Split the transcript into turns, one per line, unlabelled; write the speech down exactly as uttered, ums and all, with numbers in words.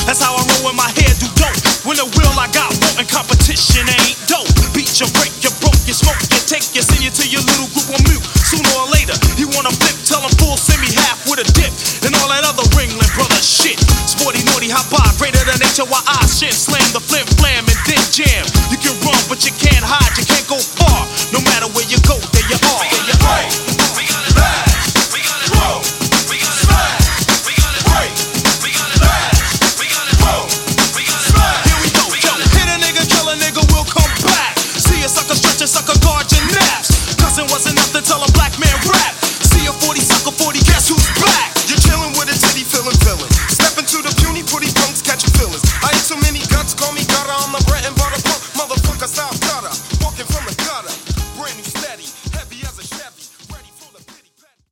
That's how I roll when my hair do dope. When the will I got more and competition ain't dope. Beat you, break you, broke you, smoke you, take you, send you to your little group on mute. Sooner or later, you wanna flip, tell them full, send me half with a dip. And all that other Ringling brother shit. Sporty, naughty, hot bar, greater than H O I I shit. Slam the flim, flam, and then jam.